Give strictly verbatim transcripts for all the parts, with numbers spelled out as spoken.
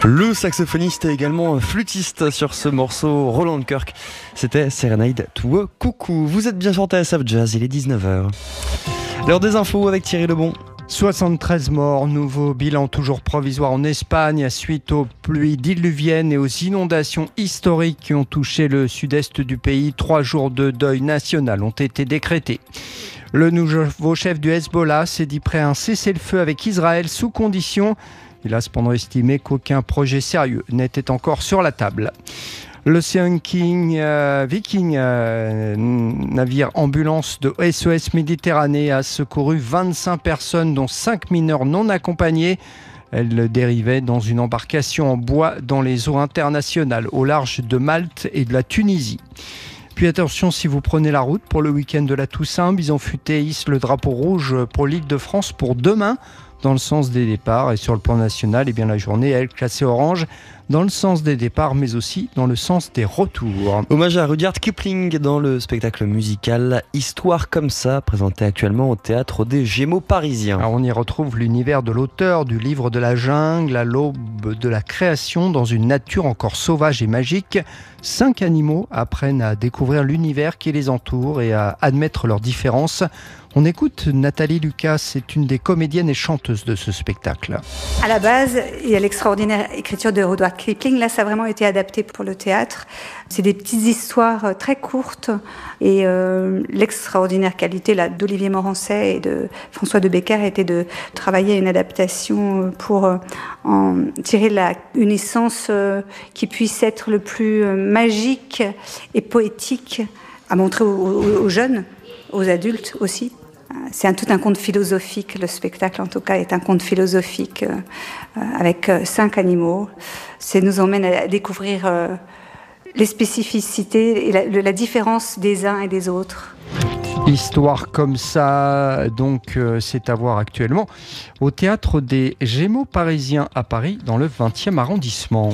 Le saxophoniste et également flûtiste sur ce morceau, Roland Kirk. C'était Serenade to a Cuckoo. Vous êtes bien sur T S F Jazz, il est dix-neuf heures. L'heure des infos avec Thierry Lebon. soixante-treize morts, nouveau bilan toujours provisoire en Espagne suite aux pluies diluviennes et aux inondations historiques qui ont touché le sud-est du pays. Trois jours de deuil national ont été décrétés. Le nouveau chef du Hezbollah s'est dit prêt à un cessez-le-feu avec Israël sous condition. Il a cependant estimé qu'aucun projet sérieux n'était encore sur la table. L'Ocean King euh, Viking, euh, navire ambulance de S O S Méditerranée, a secouru vingt-cinq personnes, dont cinq mineurs non accompagnés. Elle dérivait dans une embarcation en bois dans les eaux internationales, au large de Malte et de la Tunisie. Puis attention, si vous prenez la route pour le week-end de la Toussaint, Bison Futé hisse le drapeau rouge pour l'Île-de-France pour demain, dans le sens des départs. Et sur le plan national, eh bien, la journée est classée orange dans le sens des départs, mais aussi dans le sens des retours. Hommage à Rudyard Kipling dans le spectacle musical Histoire comme ça, présenté actuellement au Théâtre des Gémeaux parisiens. Alors on y retrouve l'univers de l'auteur du livre de la jungle à l'aube de la création, dans une nature encore sauvage et magique. Cinq animaux apprennent à découvrir l'univers qui les entoure et à admettre leurs différences. On écoute Nathalie Lucas, c'est une des comédiennes et chanteuses de ce spectacle. À la base, il y a l'extraordinaire écriture de Rudyard Kipling. Là, ça a vraiment été adapté pour le théâtre. C'est des petites histoires très courtes et euh, l'extraordinaire qualité là, d'Olivier Morancet et de François de Becker était de travailler à une adaptation pour euh, en tirer la, une essence euh, qui puisse être le plus euh, magique et poétique à montrer aux, aux, aux jeunes, aux adultes aussi. C'est un, tout un conte philosophique, le spectacle en tout cas est un conte philosophique euh, avec euh, cinq animaux. Ça nous emmène à découvrir euh, les spécificités et la, la différence des uns et des autres. Histoire comme ça, donc euh, c'est à voir actuellement au Théâtre des Gémeaux parisiens à Paris, dans le vingtième arrondissement.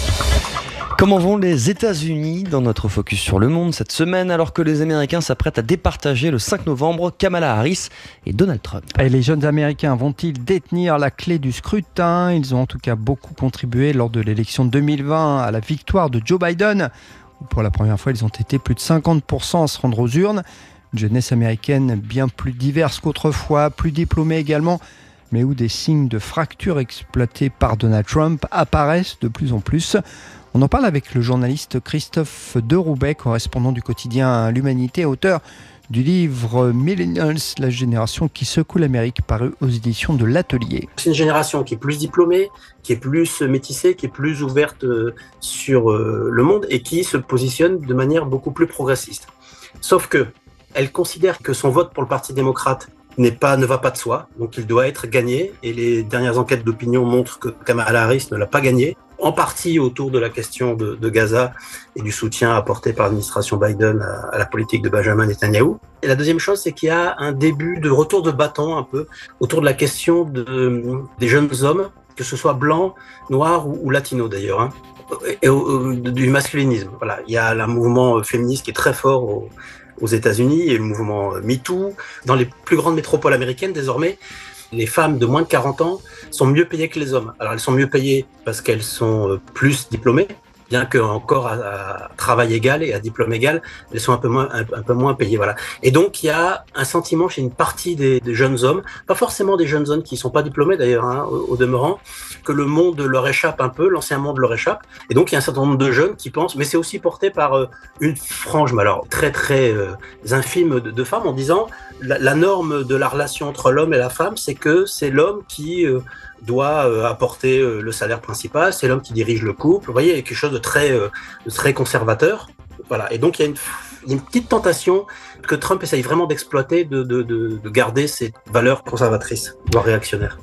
Comment vont les États-Unis dans notre focus sur le monde cette semaine, alors que les Américains s'apprêtent à départager le cinq novembre Kamala Harris et Donald Trump? Et les jeunes Américains vont-ils détenir la clé du scrutin? Ils ont en tout cas beaucoup contribué lors de l'élection deux mille vingt à la victoire de Joe Biden. Pour la première fois, ils ont été plus de cinquante pour cent à se rendre aux urnes. Une jeunesse américaine bien plus diverse qu'autrefois, plus diplômée également, mais où des signes de fracture exploités par Donald Trump apparaissent de plus en plus. On en parle avec le journaliste Christophe Deroubet, correspondant du quotidien L'Humanité, auteur du livre Millennials, la génération qui secoue l'Amérique, paru aux éditions de l'Atelier. C'est une génération qui est plus diplômée, qui est plus métissée, qui est plus ouverte sur le monde et qui se positionne de manière beaucoup plus progressiste. Sauf que elle considère que son vote pour le Parti démocrate n'est pas, ne va pas de soi, donc il doit être gagné, et les dernières enquêtes d'opinion montrent que Kamala Harris ne l'a pas gagné, en partie autour de la question de, de Gaza et du soutien apporté par l'administration Biden à, à la politique de Benjamin Netanyahou. Et la deuxième chose, c'est qu'il y a un début de retour de bâton un peu autour de la question de, des jeunes hommes, que ce soit blancs, noirs ou, ou latinos d'ailleurs, hein, et, et, du masculinisme. Voilà, il y a un mouvement féministe qui est très fort au, aux États-Unis et le mouvement MeToo. Dans les plus grandes métropoles américaines, désormais, les femmes de moins de quarante ans sont mieux payées que les hommes. Alors, elles sont mieux payées parce qu'elles sont plus diplômées, bien qu'encore à, à travail égal et à diplôme égal, elles sont un peu moins, un, un peu moins payées. Voilà. Et donc, il y a un sentiment chez une partie des, des jeunes hommes, pas forcément des jeunes hommes qui ne sont pas diplômés d'ailleurs, hein, au, au demeurant, que le monde leur échappe un peu, l'ancien monde leur échappe. Et donc, il y a un certain nombre de jeunes qui pensent, mais c'est aussi porté par euh, une frange, mais alors très très euh, infime de, de femmes, en disant la, la norme de la relation entre l'homme et la femme, c'est que c'est l'homme qui euh, doit euh, apporter euh, le salaire principal, c'est l'homme qui dirige le couple. Vous voyez, il y a quelque chose de très, euh, de très conservateur. Voilà. Et donc, il y a une, il y a une petite tentation que Trump essaye vraiment d'exploiter, de, de, de, de garder ses valeurs conservatrices, voire réactionnaires.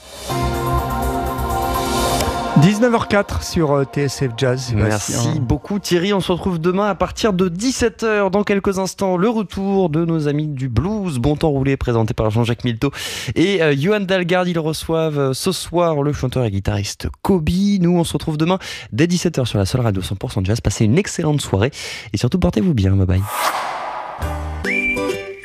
dix-neuf heures quatre sur T S F Jazz. Merci beaucoup Thierry, on se retrouve demain à partir de dix-sept heures. Dans quelques instants, le retour de nos amis du blues, Bon Temps Roulé, présenté par Jean-Jacques Milteau et euh, Johan Dalgarde. Ils reçoivent euh, ce soir le chanteur et guitariste Kobi. Nous, on se retrouve demain dès dix-sept heures sur la seule radio cent pour cent Jazz. Passez une excellente soirée et surtout portez-vous bien. Bye bye.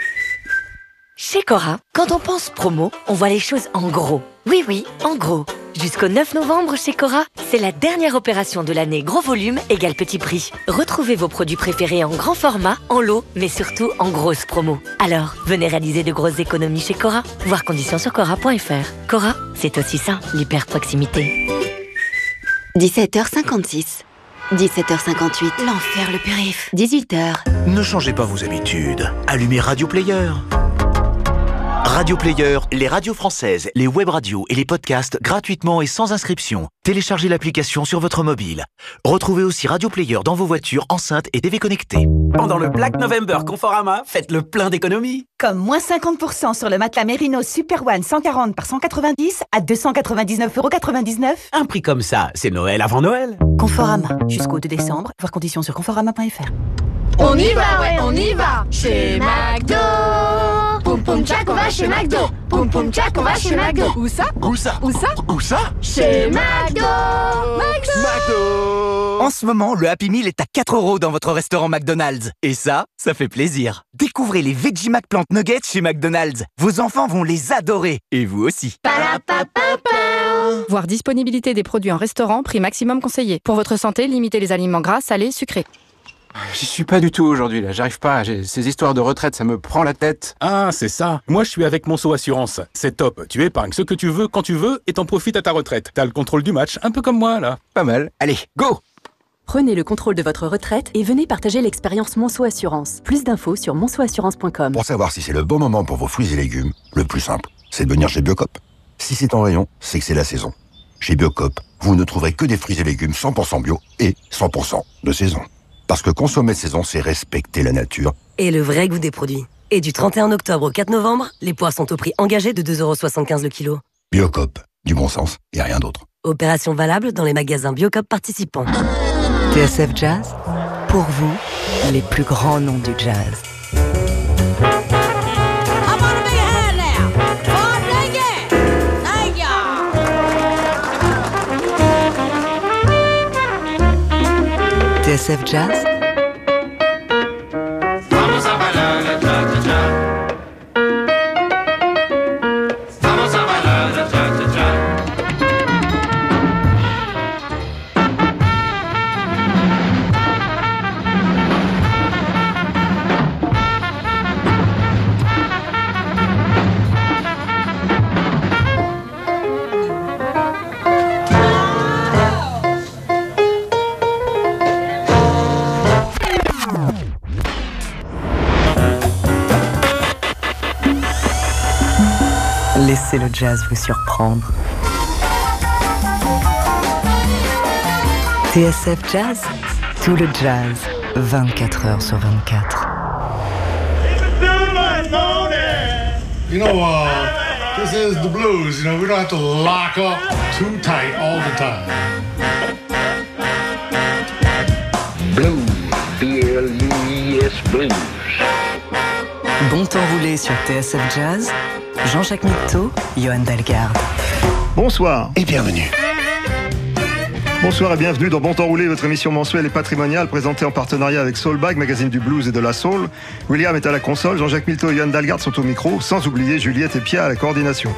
Chez Cora, quand on pense promo, on voit les choses en gros. Oui, oui, en gros. Jusqu'au neuf novembre chez Cora, c'est la dernière opération de l'année gros volume égale petit prix. Retrouvez vos produits préférés en grand format, en lot, mais surtout en grosse promo. Alors, venez réaliser de grosses économies chez Cora. Voir conditions sur cora point f r. Cora, c'est aussi ça, l'hyper-proximité. dix-sept heures cinquante-six. dix-sept heures cinquante-huit. L'enfer, le périph'. dix-huit heures. Ne changez pas vos habitudes. Allumez Radio Player. Radio Player, les radios françaises, les web radios et les podcasts gratuitement et sans inscription. Téléchargez l'application sur votre mobile. Retrouvez aussi Radio Player dans vos voitures, enceintes et T V connectées. Pendant le Black November Conforama, faites le plein d'économies. Comme moins cinquante pour cent sur le matelas Merino Super One cent quarante par cent quatre-vingt-dix à deux cent quatre-vingt-dix-neuf euros quatre-vingt-dix-neuf. Un prix comme ça, c'est Noël avant Noël. Conforama, jusqu'au deux décembre. Voir conditions sur conforama point f r. On y va, ouais, on y va. Chez McDo. Poum poum tchac, on va chez McDo. Poum poum tchac, on va chez McDo. Où ça? Où ça? Où ça? Où ça? Chez McDo. McDo. McDo. En ce moment, le Happy Meal est à quatre euros dans votre restaurant McDonald's. Et ça, ça fait plaisir. Découvrez les Veggie McPlant Nuggets chez McDonald's. Vos enfants vont les adorer. Et vous aussi. Voir disponibilité des produits en restaurant, prix maximum conseillé. Pour votre santé, limitez les aliments gras, salés, sucrés. J'y suis pas du tout aujourd'hui, là. J'arrive pas. J'ai... Ces histoires de retraite, ça me prend la tête. Ah, c'est ça. Moi, je suis avec Monceau Assurance. C'est top. Tu épargnes ce que tu veux, quand tu veux, et t'en profites à ta retraite. T'as le contrôle du match, un peu comme moi, là. Pas mal. Allez, go! Prenez le contrôle de votre retraite et venez partager l'expérience Monceau Assurance. Plus d'infos sur monceau assurance point com. Pour savoir si c'est le bon moment pour vos fruits et légumes, le plus simple, c'est de venir chez Biocop. Si c'est en rayon, c'est que c'est la saison. Chez Biocop, vous ne trouverez que des fruits et légumes cent pour cent bio et cent pour cent de saison. Parce que consommer de saison, c'est respecter la nature. Et le vrai goût des produits. Et du trente et un octobre au quatre novembre, les pois sont au prix engagé de deux euros soixante-quinze le kilo. Biocop, du bon sens et rien d'autre. Opération valable dans les magasins Biocop participants. T S F Jazz, pour vous, les plus grands noms du jazz. T S F Jazz. Vamos a bailar la cha-cha-cha. Vamos a bailar la cha-cha-cha. Laissez le jazz vous surprendre. T S F Jazz, tout le jazz, vingt-quatre heures sur vingt-quatre. You know, uh, this is the blues. You know, we don't have to lock up too tight all the time. Blues, B L U S Blues. Bon temps roulé sur T S F Jazz. Jean-Jacques Mitteau, Johan Dalgarde. Bonsoir et bienvenue. Bonsoir et bienvenue dans Bon Temps Roulé, votre émission mensuelle et patrimoniale présentée en partenariat avec Soulbag, magazine du blues et de la soul. William est à la console, Jean-Jacques Mitteau et Johan Dalgarde sont au micro, sans oublier Juliette et Pia à la coordination.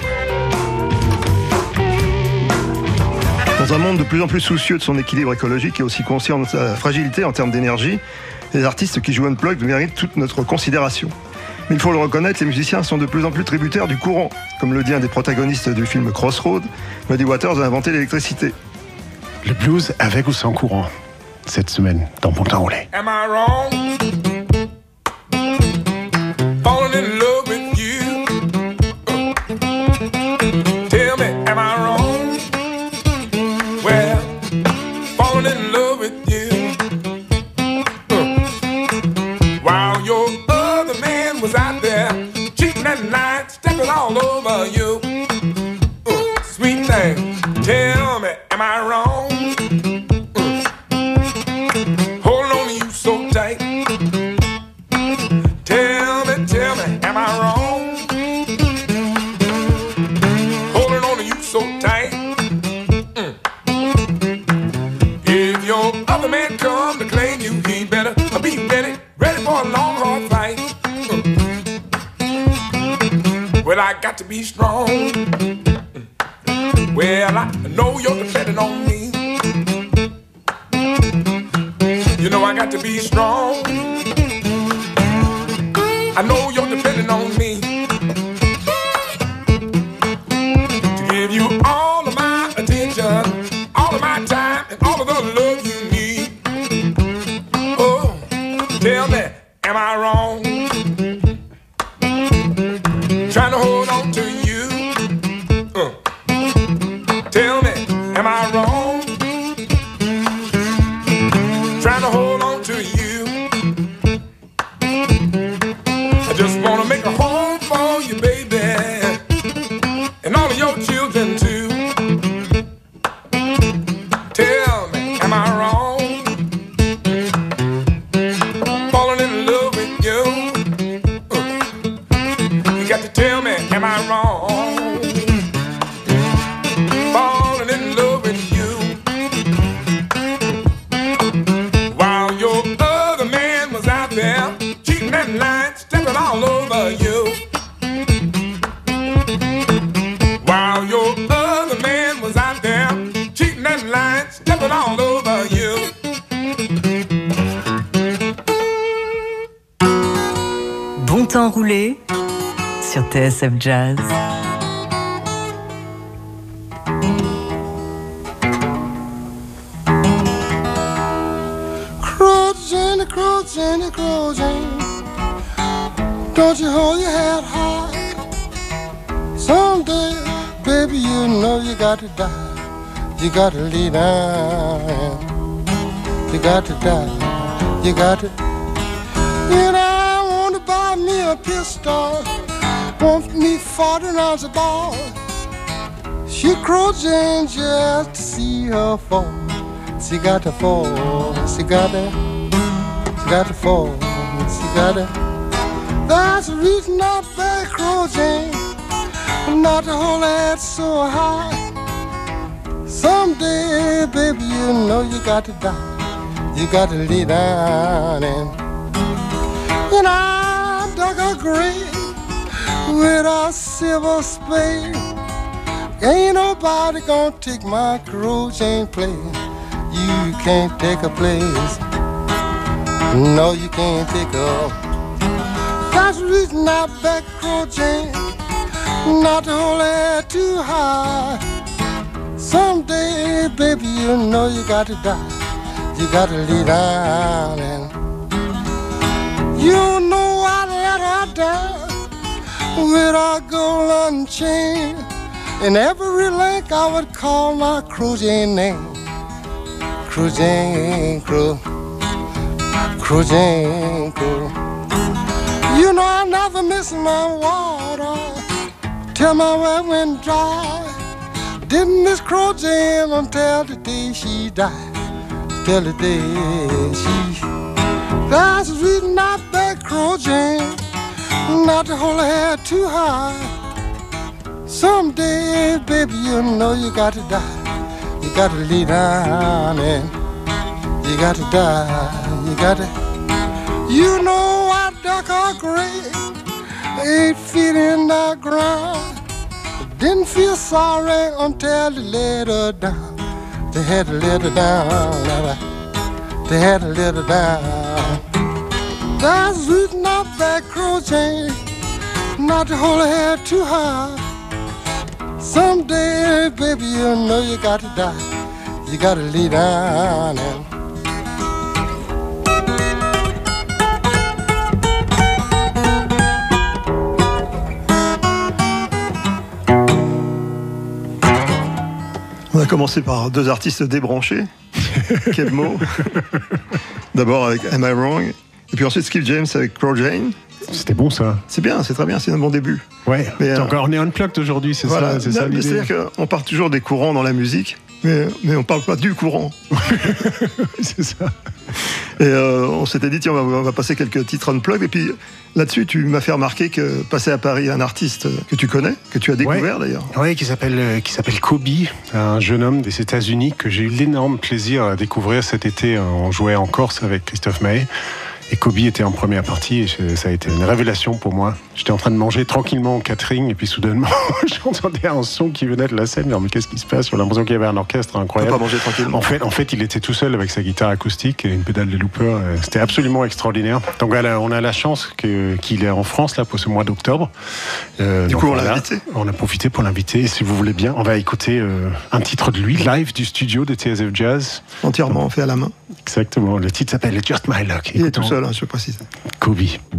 Dans un monde de plus en plus soucieux de son équilibre écologique et aussi conscient de sa fragilité en termes d'énergie, les artistes qui jouent Unplugged méritent toute notre considération. Mais il faut le reconnaître, les musiciens sont de plus en plus tributaires du courant. Comme le dit un des protagonistes du film Crossroad, Muddy Waters a inventé l'électricité. Le blues avec ou sans courant. Cette semaine, dans Bon Temps Roulé. Am I wrong? Falling in love with you. Tell me, am I wrong? Well, falling in love with you. While your other man was out there cheating at night, stepping all over you. Sweet thing, tell me, am I wrong? Well, I got to be strong. Well, I got to be strong. I know you're depending on me to give you all of my attention, all of my time, and all of the love you need. Oh, tell me, am I wrong? Trying to hold on to you. Uh. Tell me, am I wrong? Trying to hold on to you. I just want to make a home for you, baby, and all of your children too. Tell me, am I wrong? Falling in love with you. Uh. You got to tell me, am I wrong? Falling in love with you. While your other man was out there cheating and lying, stepping all over you. While your other man was out there cheating and lying, stepping all over you. Bon temps roulé sur T S F Jazz. Crow Jenny, crow Jenny, crow Jenny, don't you hold your head high. Someday, baby, you know you got to die. You got to lay down. You got to die. You got to. And I want to buy me a pistol. Want me forty rounds of ball. She crow Jenny just to see her fall. She got to fall, she got to, she got to fall, she got to. That's the reason I beg Crow Jane not to hold that so high. Someday, baby, you know you got to die. You got to lay down and, and I dug a grave with a silver spade. Ain't nobody gonna take my Crow Jane place. You can't take a place. No, you can't take a. That's the reason I beg Crow Jane not to hold it too high. Someday, baby, you know you got to die. You got to lay down and you know I let her down with a golden chain. In every link I would call my Crow Jane name. Crow Jane, Crow, Crow Jane, Crow. You know I never miss my water till my well went dry. Didn't miss Crow Jane until the day she died. Till the day she. That's the reason I beg Crow Jane not to hold her head too high. Someday, baby, you know you got to die. You got to lay down and you got to die. You got to. You know I dug a grave eight feet in the ground. Didn't feel sorry until they let her down. They had to let her down. They had to let her down. That's the reason I beg Crow Jane not to hold her head too high. Someday, baby, you know you got to die. You got to lay down and. On a commencé par deux artistes débranchés. Quel mot. D'abord avec Am I Wrong, et puis ensuite Skip James avec Crow Jane. C'était bon ça. C'est bien, c'est très bien, c'est un bon début. Ouais, mais euh, encore on est unplugged aujourd'hui, c'est voilà, ça, c'est ça l'idée. C'est-à-dire qu'on part toujours des courants dans la musique, mais, mais on parle pas du courant. C'est ça. Et euh, on s'était dit, tiens, on va, on va passer quelques titres unplugged, et puis là-dessus, tu m'as fait remarquer que passait à Paris un artiste que tu connais, que tu as découvert ouais. d'ailleurs. Oui, qui s'appelle, euh, qui s'appelle Kobe, un jeune homme des États-Unis que j'ai eu l'énorme plaisir à découvrir cet été. On jouait en Corse avec Christophe Maé. Et Kobe était en première partie et je, ça a été une révélation pour moi. J'étais en train de manger tranquillement en catering et puis soudainement j'entendais un son qui venait de la scène. Mais qu'est-ce qui se passe? J'ai l'impression qu'il y avait un orchestre incroyable. On peut pas manger tranquillement. En fait, en fait, il était tout seul avec sa guitare acoustique et une pédale de looper. C'était absolument extraordinaire. Donc voilà, on a la chance que, qu'il est en France là pour ce mois d'octobre. Euh, du coup, on voilà, l'a invité. On a profité pour l'inviter. Et si vous voulez bien, on va écouter euh, un titre de lui, live du studio de T S F Jazz. Entièrement fait à la main. Exactement. Le titre s'appelle Just My Luck. Il est tout seul, hein, je précise. Kobe.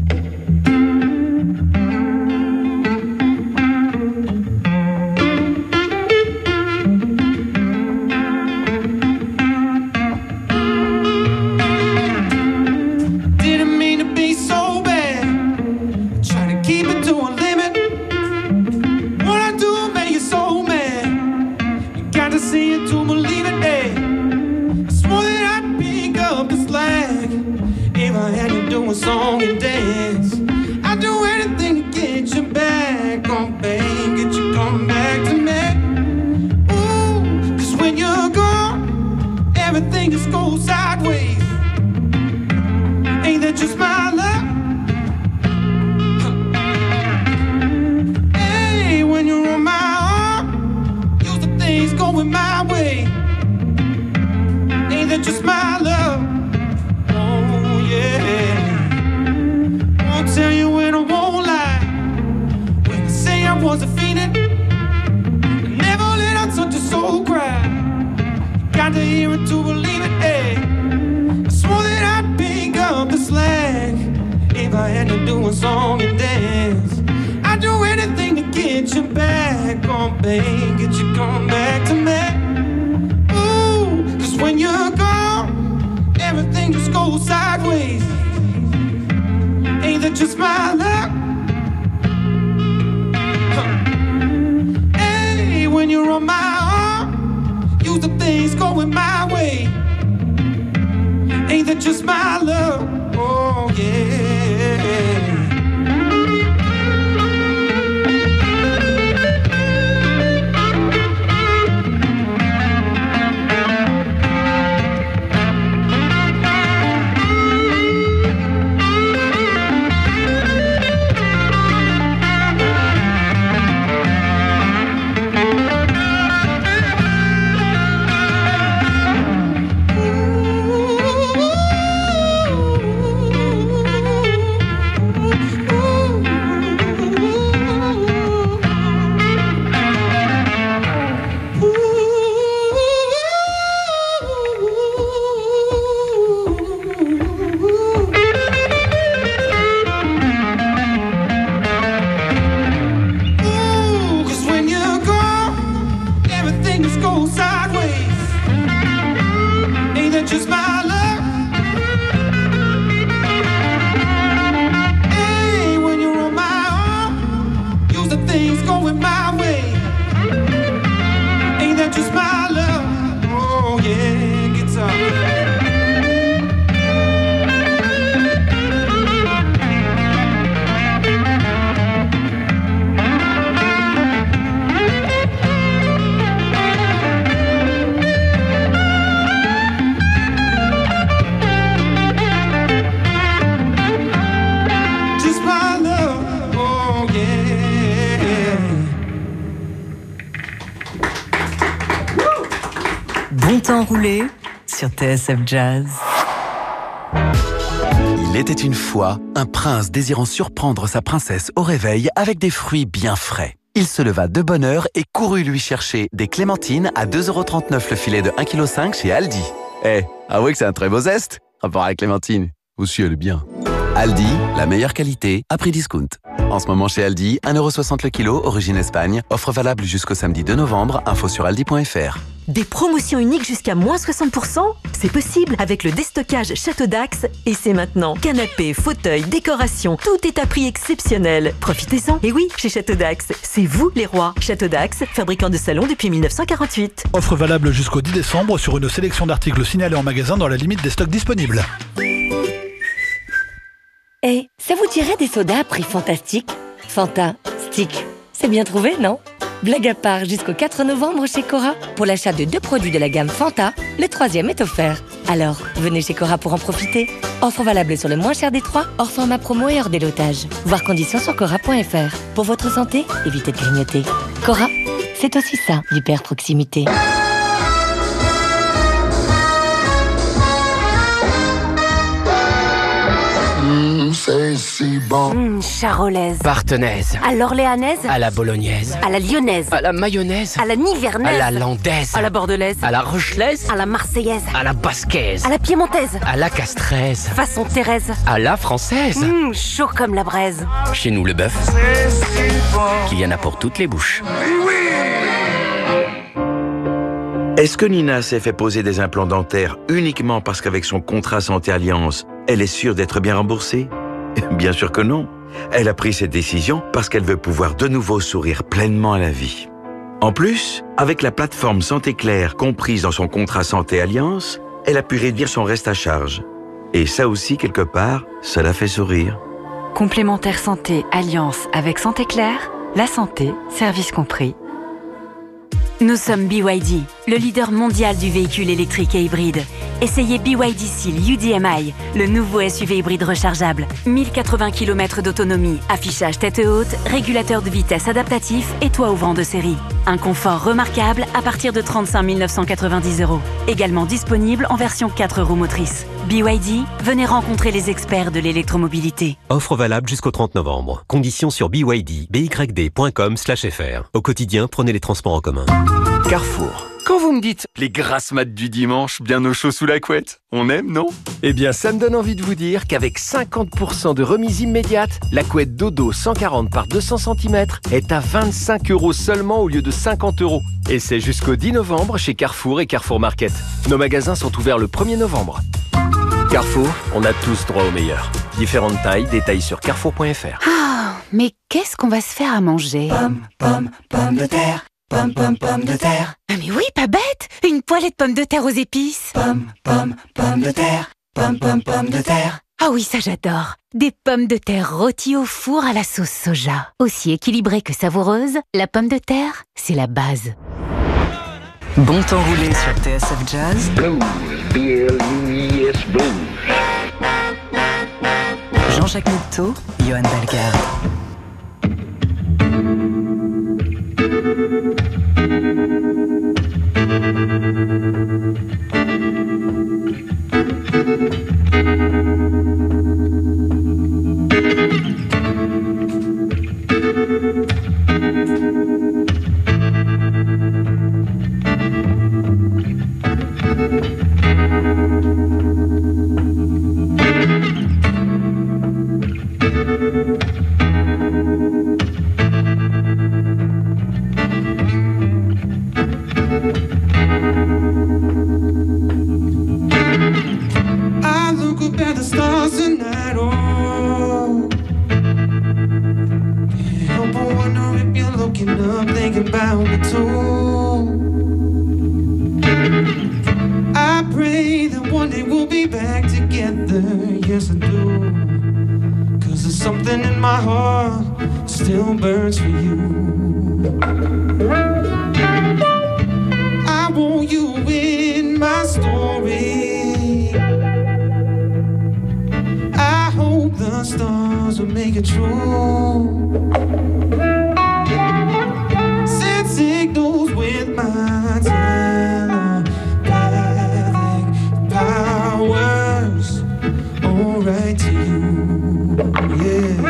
Song and dance. I'd do anything to get you back on bang, get you come back to me. Ooh, cause when you're gone, everything just goes sideways. Ain't that just my luck? Hey, when you're on my arm, use the things going my way. Ain't that just my love? Oh yeah. Tell you when I won't lie. When I say I wasn't feeling, I never let out such a soul cry. Got to hear it to believe it, hey. I swore that I'd pick up the slack if I had to do a song and dance. I'd do anything to get you back on bang, get you come back to me. Ooh, cause when you're gone, everything just goes sideways. Ain't that just my luck? Huh. Hey, when you're on my arm, use the things going my way. Ain't that just my love? Oh yeah. Bon temps roulé sur T S F Jazz. Il était une fois un prince désirant surprendre sa princesse au réveil avec des fruits bien frais. Il se leva de bonne heure et courut lui chercher des clémentines à deux euros trente-neuf le filet de un virgule cinq kilos chez Aldi. Eh, hey, avouez que c'est un très beau zeste, rapport à la clémentine. Aussi, elle est bien. Aldi, la meilleure qualité à prix discount. En ce moment chez Aldi, un euro soixante le kilo, origine Espagne. Offre valable jusqu'au samedi deux novembre. Info sur aldi point f r. Des promotions uniques jusqu'à moins soixante pour cent? C'est possible avec le déstockage Château d'Axe. Et c'est maintenant. Canapé, fauteuil, décoration, tout est à prix exceptionnel. Profitez-en. Et oui, chez Château d'Axe, c'est vous les rois. Château d'Axe, fabricant de salons depuis mille neuf cent quarante-huit. Offre valable jusqu'au dix décembre sur une sélection d'articles signalés en magasin dans la limite des stocks disponibles. Eh, hey, ça vous dirait des sodas à prix fantastique? Fanta, Stick, c'est bien trouvé, non? Blague à part, jusqu'au quatre novembre chez Cora, pour l'achat de deux produits de la gamme Fanta, le troisième est offert. Alors, venez chez Cora pour en profiter. Offre valable sur le moins cher des trois, hors format promo et hors délotage. Voir conditions sur cora point f r. Pour votre santé, évitez de grignoter. Cora, c'est aussi ça, l'hyper proximité. Mmh, c'est si bon. Mmh, charolaise. Partenaise. À l'orléanaise. À la bolognaise. À la lyonnaise. À la mayonnaise. À la nivernaise. À la landaise. À la bordelaise. À la rochelaise. À la marseillaise. À la basquaise. À la piémontaise. À la castraise. Façon Thérèse. À la française. Mmh, chaud comme la braise. Chez nous, le bœuf, qu'il y en a pour toutes les bouches. Est-ce que Nina s'est fait poser des implants dentaires uniquement parce qu'avec son contrat Santé Alliance, elle est sûre d'être bien remboursée? Bien sûr que non. Elle a pris cette décision parce qu'elle veut pouvoir de nouveau sourire pleinement à la vie. En plus, avec la plateforme Santé Claire comprise dans son contrat Santé Alliance, elle a pu réduire son reste à charge. Et ça aussi, quelque part, ça la fait sourire. Complémentaire santé Alliance avec Santé Claire, la santé, service compris. Nous sommes B Y D, le leader mondial du véhicule électrique et hybride. Essayez B Y D Seal U D M I, le nouveau S U V hybride rechargeable. mille quatre-vingts kilomètres d'autonomie, affichage tête haute, régulateur de vitesse adaptatif et toit ouvrant de série. Un confort remarquable à partir de trente-cinq mille neuf cent quatre-vingt-dix euros. Également disponible en version quatre roues motrices. B Y D, venez rencontrer les experts de l'électromobilité. Offre valable jusqu'au trente novembre. Conditions sur B Y D, B Y D point com slash F R. Au quotidien, prenez les transports en commun. Carrefour. Quand vous me dites les grasses maths du dimanche, bien au chaud sous la couette, on aime, non? Eh bien, ça me donne envie de vous dire qu'avec cinquante pour cent de remise immédiate, la couette Dodo cent quarante par deux cents centimètres est à vingt-cinq euros seulement au lieu de cinquante euros. Et c'est jusqu'au dix novembre chez Carrefour et Carrefour Market. Nos magasins sont ouverts le premier novembre. Carrefour, on a tous droit au meilleur. Différentes tailles, détails sur carrefour point f r. Ah, mais qu'est-ce qu'on va se faire à manger? Pomme, pomme, pomme de terre. Pomme, pomme, pomme de terre. Ah mais oui, pas bête! Une poêlée de pommes de terre aux épices. Pomme, pomme, pomme de terre. Pomme, pomme, pomme de terre. Ah oui, ça j'adore. Des pommes de terre rôties au four à la sauce soja. Aussi équilibrée que savoureuse, la pomme de terre, c'est la base. Bon temps roulé sur T S F Jazz. Blues, B L U E S Blues. Jean-Jacques Mitteau, Johan Dalgarde. I look up at the stars tonight, oh. Can't help but wonder if you're looking up, thinking about me too. I pray that one day we'll be back together, yes I do. Cause there's something in my heart still burns for you. I want you in my story. I hope the stars will make it true. Send signals with my telepathic powers. Alright to you, yeah.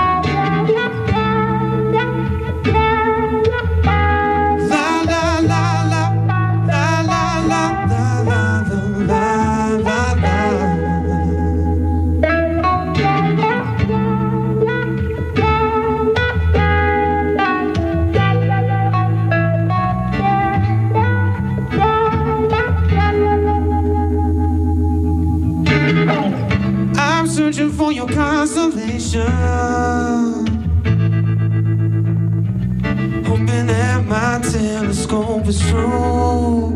I'm searching for your consolation, hoping that my telescope is true.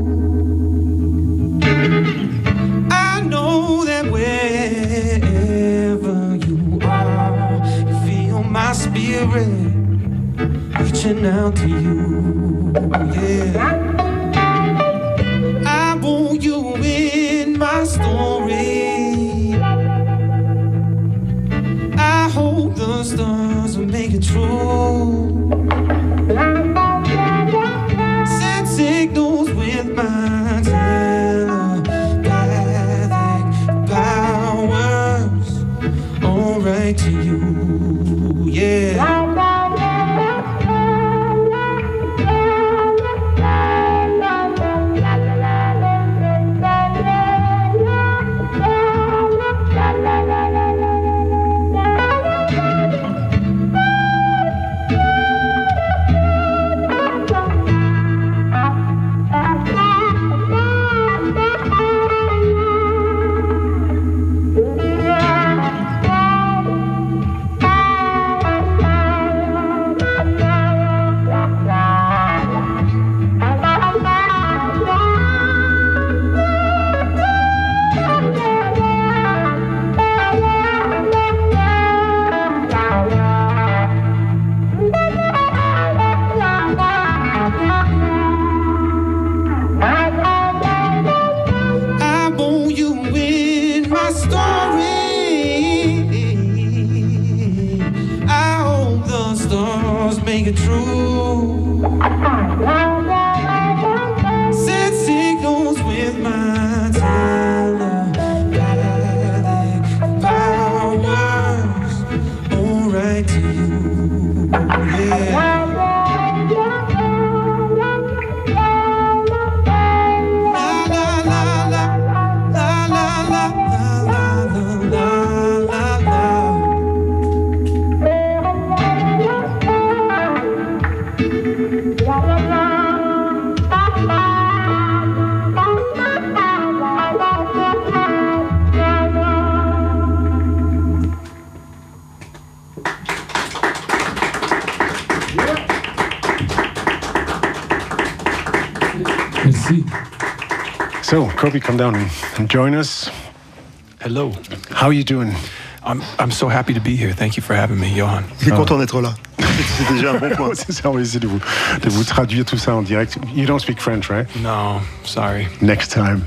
I know that wherever you are, you feel my spirit reaching out to you, yeah. I want you in my signals with my telepathic powers. All right to you, yeah. Make it true. Send signals with my telepathic powers. All right to you, yeah. So, Kobe, come down and join us. Hello. How are you doing? I'm, I'm so happy to be here. Thank you for having me, Johan. Il est content d'être là. C'est déjà un bon point. C'est ça, on va essayer de vous, de vous traduire tout ça en direct. You don't speak French, right? No, sorry. Next time.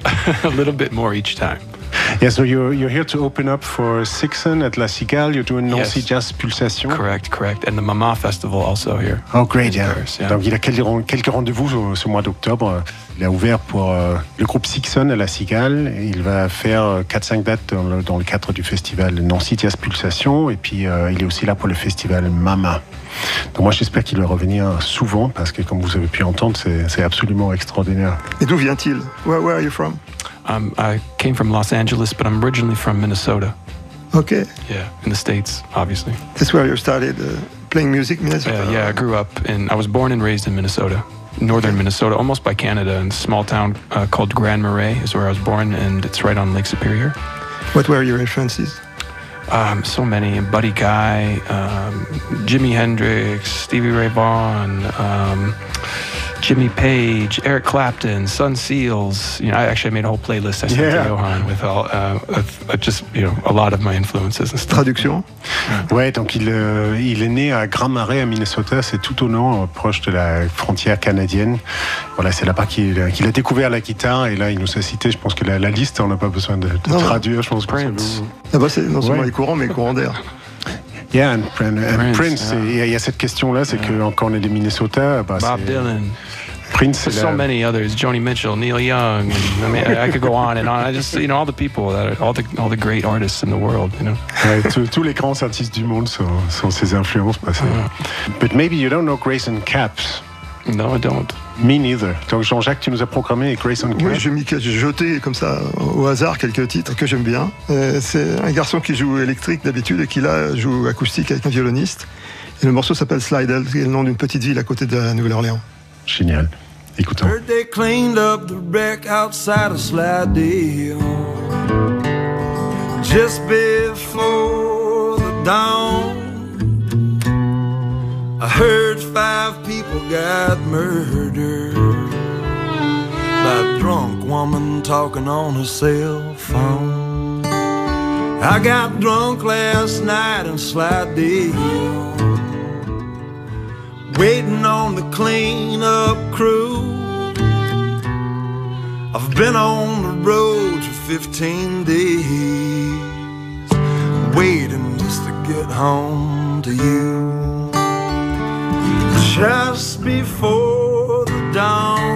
A little bit more each time. Yeah, so you're, you're here to open up for Sixon at La Cigale. You're doing Nancy Yes. Jazz Pulsation. Correct, correct. And the Mama Festival also here. Oh, great, yeah. Paris, yeah. Donc, il a quelques, quelques rendez-vous ce, ce mois d'octobre. Il a ouvert pour euh, le groupe Sixon à La Cigale. Et il va faire quatre cinq dates dans le, dans le cadre du festival Nancy Jazz Pulsation. Et puis, euh, il est aussi là pour le festival Mama. Donc, moi, j'espère qu'il va revenir souvent parce que, comme vous avez pu entendre, c'est, c'est absolument extraordinaire. Et d'où vient-il? Where, where are you from? Um, I came from Los Angeles, but I'm originally from Minnesota. Okay. Yeah, in the States, obviously. That's where you started uh, playing music, Minnesota? Yeah, yeah, I grew up in, I was born and raised in Minnesota, northern okay. Minnesota, almost by Canada, in a small town uh, called Grand Marais is where I was born, and it's right on Lake Superior. What were your influences? Um, so many. Buddy Guy, um, Jimi Hendrix, Stevie Ray Vaughan, um, Jimmy Page, Eric Clapton, Sun Seals. You know, I actually made a whole playlist I sent Yeah. to Johan with all, uh, with just you know a lot of my influences and stuff. Traduction. Ouais, donc il, euh, il est né à Grand Marais, à Minnesota, c'est tout au nord, euh, proche de la frontière canadienne. Voilà, c'est là-bas qu'il, qu'il a découvert la guitare, et là il nous a cité, je pense que la, la liste, on n'a pas besoin de, de Non, traduire, je pense. Prince. Là-bas, c'est non seulement Ouais. les courants, mais les courants d'air. Yeah, and, and, and Prince, Prince, yeah. et il y a cette question-là, c'est Yeah. que quand on est des Minnesota, bah, Bob c'est, Dylan. Prince, c'est There's so la- many others. Joni Mitchell, Neil Young. And, I mean, I, I could go on and on. I just, you know, all the people that are, all the all the great artists in the world. You know. Ouais, tous, tous les grands artistes du monde sont, sont ses influences. Bah, c'est- But maybe you don't know Grayson Caps. No, I don't. Me neither. Donc Jean-Jacques, tu nous as programmé Grayson Caps. Oui, j'ai mis, j'ai jeté comme ça au hasard quelques titres que j'aime bien. Euh, c'est un garçon qui joue électrique d'habitude et qui là joue acoustique avec un violoniste. Et le morceau s'appelle Slidell, qui est le nom d'une petite ville à côté de la Nouvelle-Orléans. Génial. Écoutons. Heard they cleaned up the wreck outside of Slidell just before the dawn. I heard five people got murdered by a drunk woman talking on her cell phone. I got drunk last night in Slidell, waiting on the cleanup crew. I've been on the road for fifteen days, waiting just to get home to you. Just before the dawn,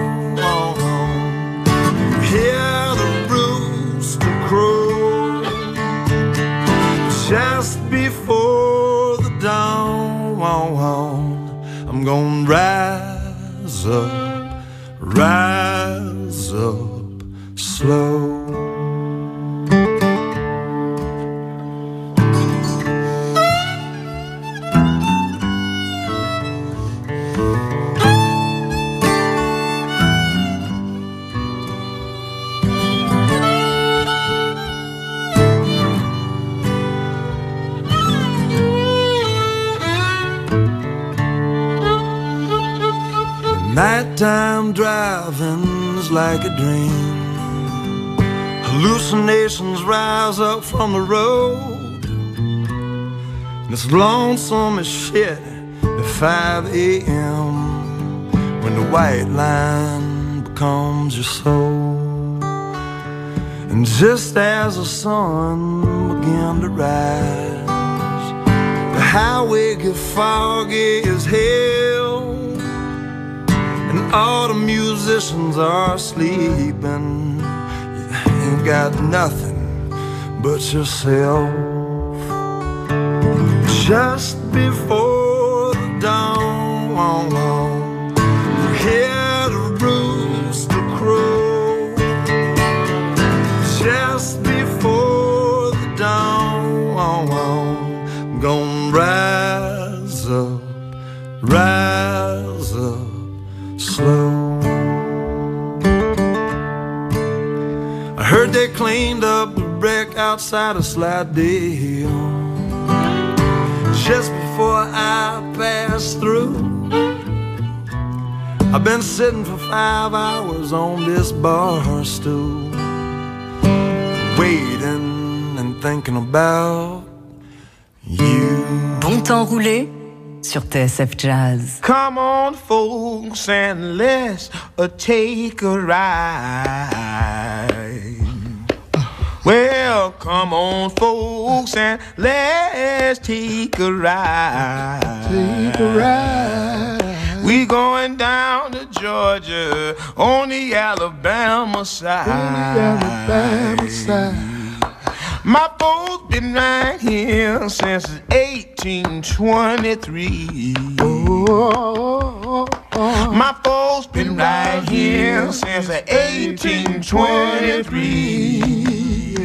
rise up, rise up slow. Nighttime driving's like a dream. Hallucinations rise up from the road. And it's lonesome as shit at five a.m. when the white line becomes your soul. And just as the sun began to rise, the highway get foggy as hell. And all the musicians are sleeping. You ain't got nothing but yourself. Just before the dawn, you hear the rooster crow. Just before the dawn, gonna rise up, rise up slow. I heard they cleaned up the wreck outside of Slidell just before I passed through. I've been sitting for five hours on this bar stool, waiting and thinking about you. Bon temps roulé sur T S F Jazz. Come on, folks, and let's uh, take a ride. Well, come on, folks, and let's take a ride. Take a ride. We going down to Georgia on the Alabama side. On the Alabama side. My folks been right here since eighteen twenty-three. Oh, oh, oh, oh. My folks been right here since eighteen twenty-three.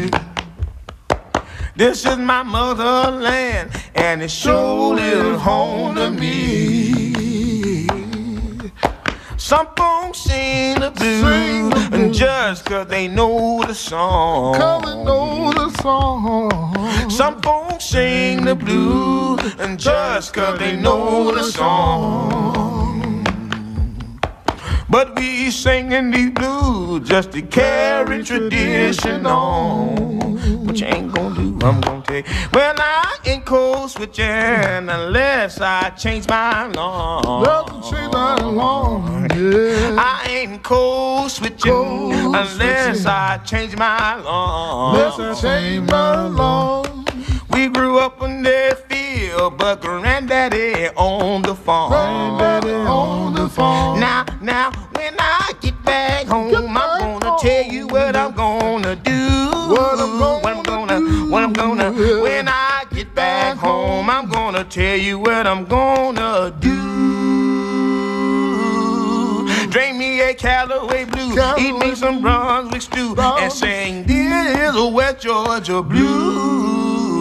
This is my motherland, and it sure is home to me. Some folks sing the blues and just cause they know the song. Cause they know the song. Some folks sing the blues and just cause they know the song. But we singing these blues just to carry tradition on. What you ain't gonna do, I'm gonna tell you. Well, I ain't code switching unless I change my alarm. Let's change my alarm, yeah. I ain't code switching code unless switching. I change my alarm. Let's change my alarm. We grew up in that field, but granddaddy on the farm. Granddaddy on the farm. Now, now, when I get back home, get back I'm gonna home. Tell you what I'm gonna do. What I'm gonna, what I'm gonna, do. What I'm gonna. Yeah. When I get back home, I'm gonna tell you what I'm gonna do. Drink me a Callaway Blue, Callaway eat me some Brunswick stew, Brunswick. And sing this is a West Georgia blues.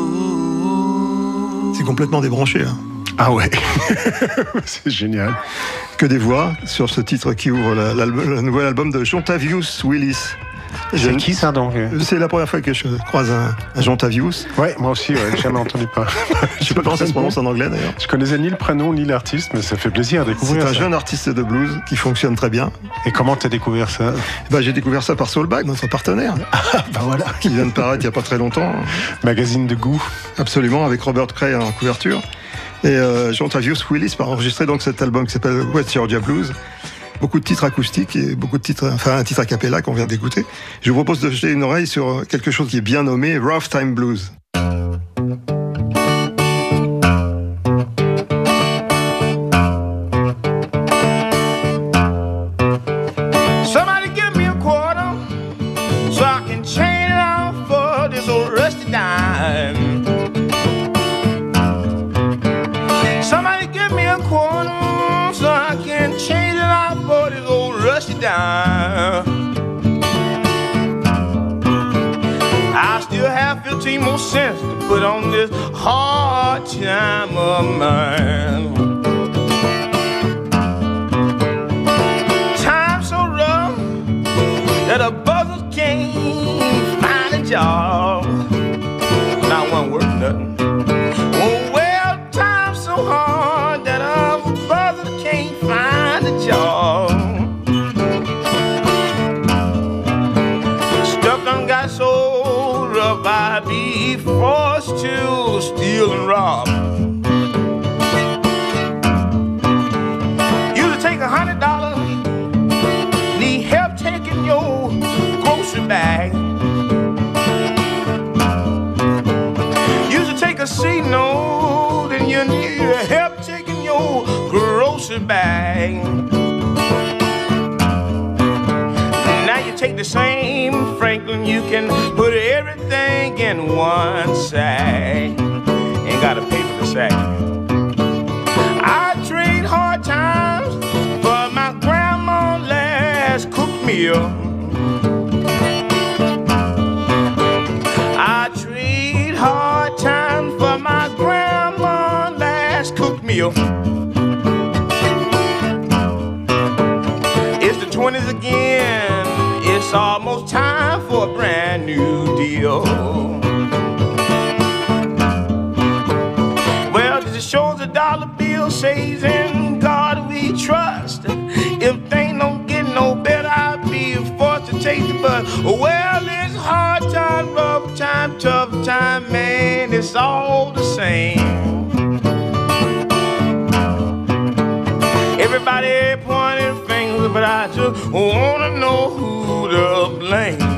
C'est complètement débranché. Hein. Ah ouais, c'est génial. Que des voix sur ce titre qui ouvre la, la, le nouvel album de Jontavius Willis. C'est qui ça donc? C'est la première fois que je croise un, un Jontavius. Ouais, moi aussi, ouais, j'ai jamais entendu parler. Je sais pas comment ça se prononce en anglais d'ailleurs. Je connaissais ni le prénom ni l'artiste, mais ça fait plaisir à découvrir. C'est un ça. jeune artiste de blues qui fonctionne très bien. Et comment t'as découvert ça? Bah, j'ai découvert ça par Soulbag, notre partenaire. Ah, bah voilà. Qui vient de paraître il y a pas très longtemps. Magazine de goût. Absolument, avec Robert Cray en couverture. Et euh, Jontavius Willis a enregistré donc cet album qui s'appelle West Georgia Blues. Beaucoup de titres acoustiques et beaucoup de titres, enfin un titre a cappella qu'on vient d'écouter. Je vous propose de jeter une oreille sur quelque chose qui est bien nommé Rough Time Blues. Somebody give me a quarter so I can chain it off for this old rusty dime. Somebody give me a quarter so I can change it off. mine. I still have fifteen more cents to put on this hard time of mine. Time's so rough that a buzzard can't find a job. Not one worth nothing. Oh, well, time's so hard that a buzzard can't find a job. Stuff done got so rough, I'd be forced to steal and rob. You to take a hundred dollars, need help taking your grocery bag. A C note and you need help taking your grocery bag. Now you take the same Franklin, you can put everything in one sack. Ain't gotta pay for the sack. I trade hard times for my grandma's last cooked meal. I trade hard times for my grandma's last cooked meal. It's the twenties again. It's almost time for a brand new deal. Well, this shows a dollar bill says in God we trust. If things don't get no better, I'll be forced to take the bus. Well, it's hard time, rough time, tough time, man, it's all the same. Everybody pointing fingers, but I just wanna know who to blame.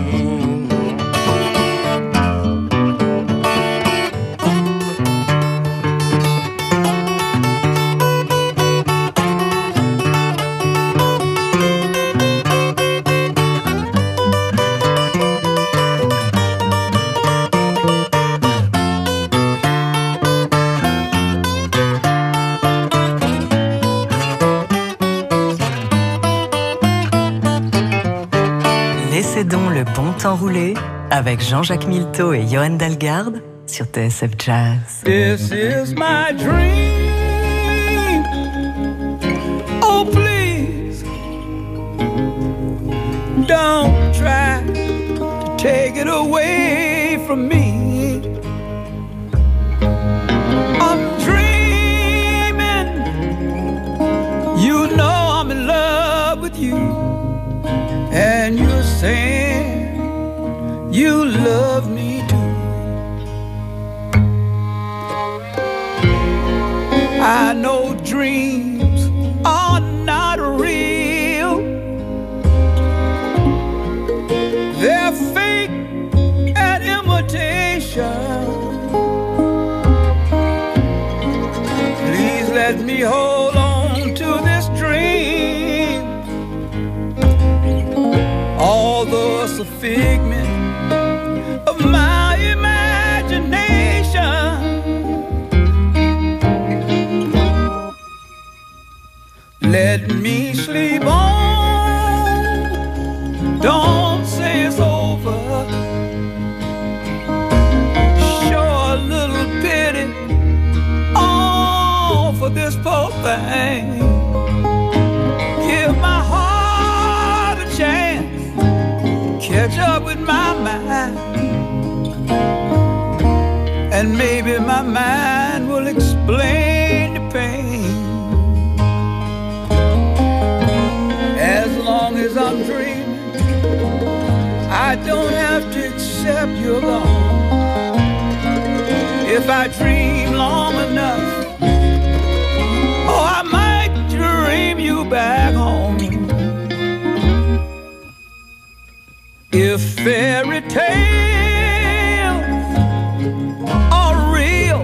Laissez donc le bon temps rouler avec Jean-Jacques Milteau et Johan Dalgarde sur T S F Jazz. This is my dream. Oh, please don't try to take it away from me. I'm dreaming. You know I'm in love with you. And you're saying you love me too. I know dreams are not real. They're fake and imitation. Please let me hold on to this dream. Although it's a figment of my imagination, let me sleep on. Don't say it's over. Show a little pity, oh, for this poor thing. Give my heart a chance. Catch up with my mind, and maybe my mind will explain the pain. As long as I'm dreaming, I don't have to accept you're gone. If I dream long enough, oh, I might dream you back home. If fairy tales are real,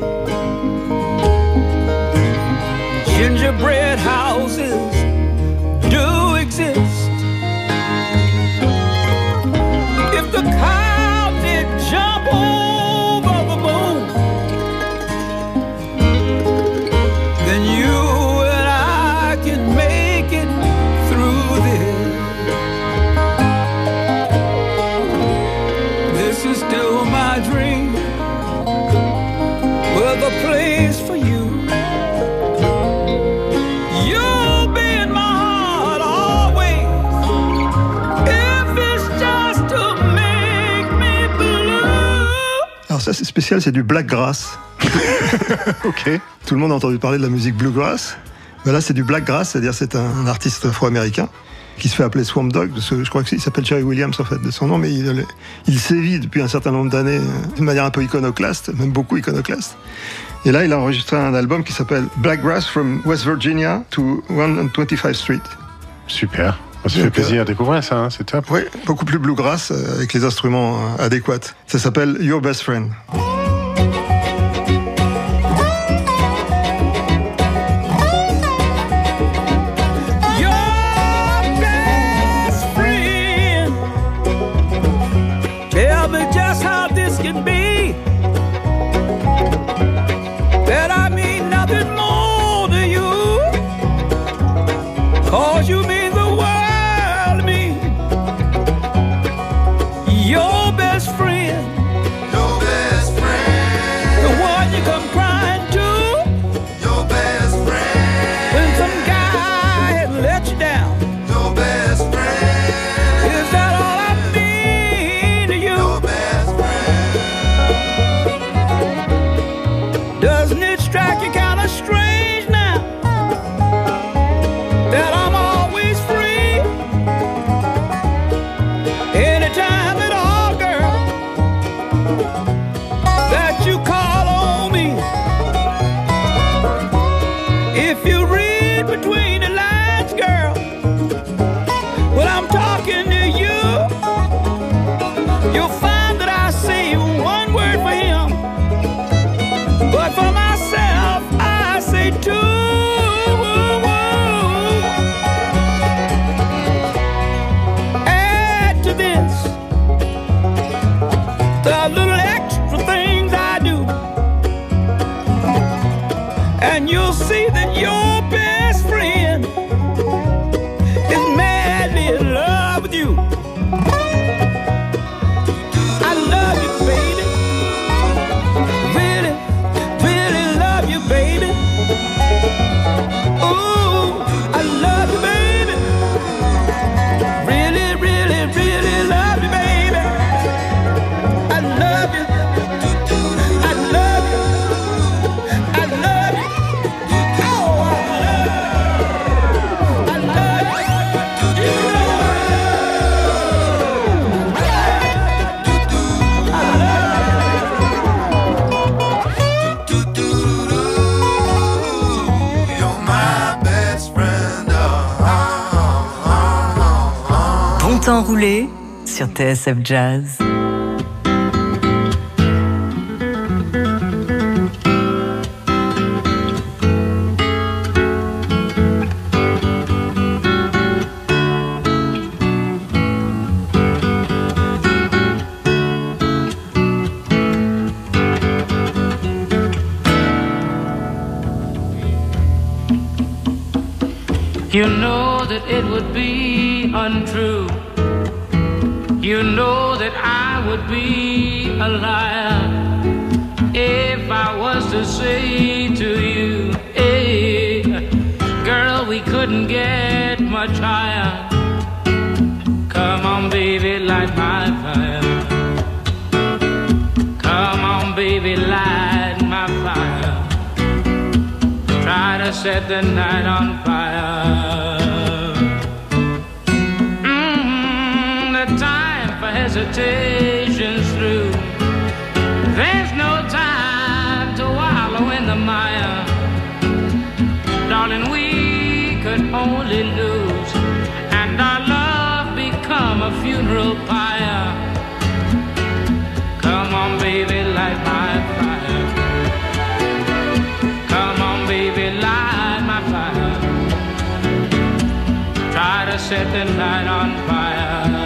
gingerbread houses do exist. If the cow did jump over the moon, then you and I can make it through this. ça c'est spécial, c'est du blackgrass. Ok. Tout le monde a entendu parler de la musique bluegrass. Ben là c'est du blackgrass, c'est-à-dire c'est un, un artiste afro-américain qui se fait appeler Swamp Dogg. Je crois qu'il s'appelle Jerry Williams en fait de son nom, mais il, il sévit depuis un certain nombre d'années d'une manière un peu iconoclaste, même beaucoup iconoclaste. Et là il a enregistré un album qui s'appelle Blackgrass from West Virginia to one twenty-fifth Street. Super. Ça fait plaisir à découvrir ça, hein, c'est top. Oui, beaucoup plus bluegrass euh, avec les instruments euh, adéquats. Ça s'appelle Your Best Friend. Enroulé sur T S F Jazz. You know that it would be untrue. You know that I would be a liar if I was to say to you, hey, girl, we couldn't get much higher. Come on, baby, light my fire. Come on, baby, light my fire. Try to set the night on fire. Hesitation's through. There's no time to wallow in the mire. Darling, we could only lose, and our love become a funeral pyre. Come on, baby, light my fire. Come on, baby, light my fire. Try to set the night on fire.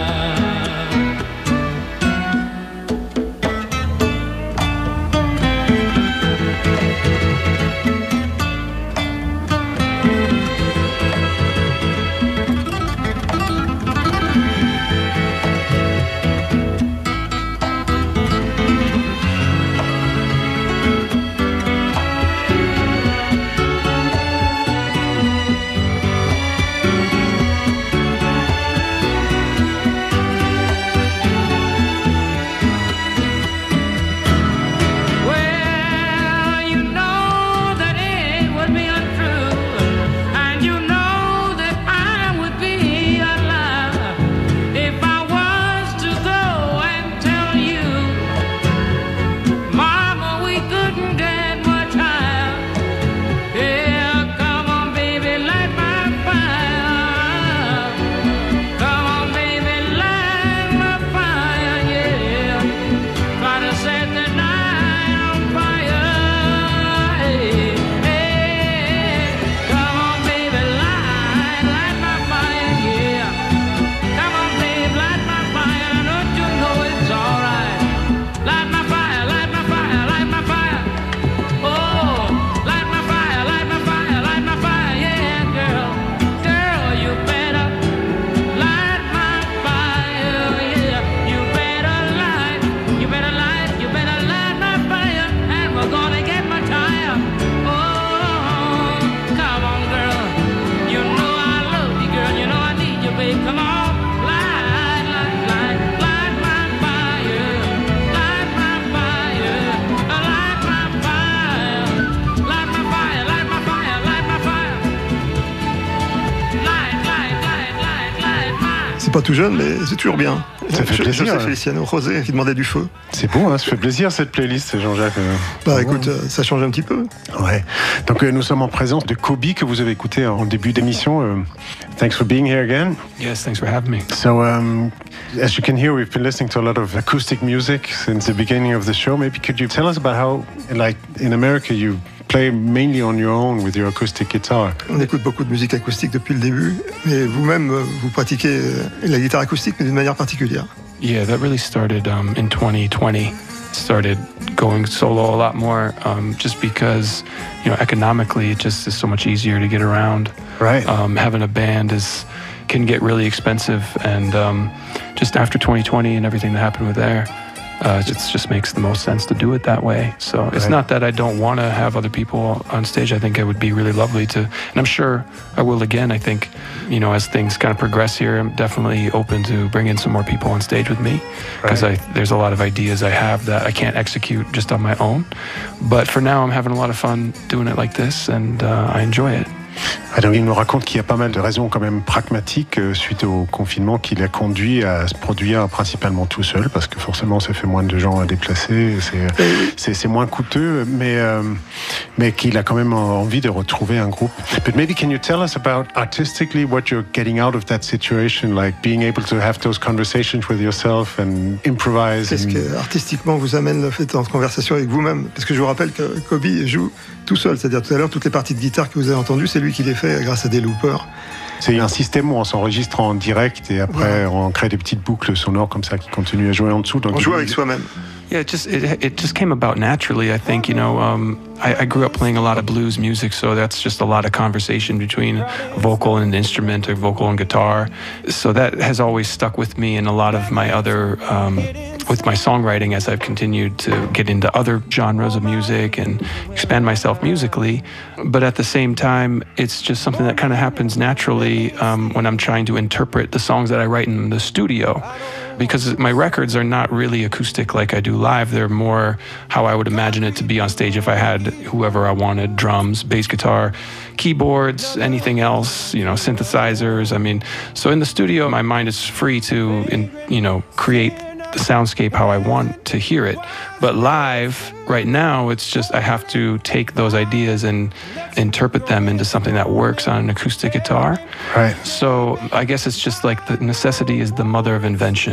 C'est pas tout jeune, mais c'est toujours bien. Ça fait je, plaisir. Je sais Feliciano José qui demandait du feu. C'est bon, hein, ça fait plaisir cette playlist, Jean-Jacques. Bah bon. Écoute, ça change un petit peu. Ouais. Donc euh, nous sommes en présence de Kobe que vous avez écouté en début d'émission. Uh, thanks for being here again. Yes, thanks for having me. So um, as you can hear, we've been listening to a lot of acoustic music since the beginning of the show. Maybe could you tell us about how, like in America, you play mainly on your own with your acoustic guitar? On écoute beaucoup de musique acoustique depuis le début, mais vous-même, vous pratiquez la guitare acoustique, mais d'une manière particulière. Yeah, that really started um, in twenty twenty. Started going solo a lot more, um, just because, you know, economically it just is so much easier to get around. Right. Um, having a band is can get really expensive, and um, just after twenty twenty and everything that happened with there, Uh, it just makes the most sense to do it that way. So it's right. not that I don't want to have other people on stage. I think it would be really lovely to, and I'm sure I will again. I think, you know, as things kind of progress here, I'm definitely open to bringing some more people on stage with me, because right. I there's a lot of ideas I have that I can't execute just on my own. But for now, I'm having a lot of fun doing it like this, and uh, I enjoy it. Alors, il nous raconte qu'il y a pas mal de raisons quand même pragmatiques euh, suite au confinement qui l'a conduit à se produire principalement tout seul, parce que forcément ça fait moins de gens à déplacer, c'est, c'est, c'est moins coûteux, mais, euh, mais qu'il a quand même envie de retrouver un groupe. But maybe can you tell us about artistically what you're getting out of that situation, like being able to have those conversations with yourself and improvise? Qu'est-ce and... que artistiquement vous amène le fait d'être en conversation avec vous-même? Parce que je vous rappelle que Kobe joue tout seul, c'est-à-dire tout à l'heure toutes les parties de guitare que vous avez entendues, c'est lui qui les fait grâce à des loopers. C'est un système où on s'enregistre en direct et après ouais. on crée des petites boucles sonores comme ça qui continuent à jouer en dessous. Donc on joue avec soi-même. Yeah, it just it, it just came about naturally. I think, you know, um, I, I grew up playing a lot of blues music, so that's just a lot of conversation between vocal and instrument or vocal and guitar. So that has always stuck with me, and a lot of my other um, with my songwriting as I've continued to get into other genres of music and expand myself musically. But at the same time, it's just something that kind of happens naturally um, when I'm trying to interpret the songs that I write in the studio. Because my records are not really acoustic like I do live. They're more how I would imagine it to be on stage if I had whoever I wanted, drums, bass guitar, keyboards, anything else, you know, synthesizers. I mean, so in the studio, my mind is free to, in, you know, create the soundscape how I want to hear it. But live, right now, it's just I have to take those ideas and interpret them into something that works on an acoustic guitar. Right. So I guess it's just like the necessity is the mother of invention.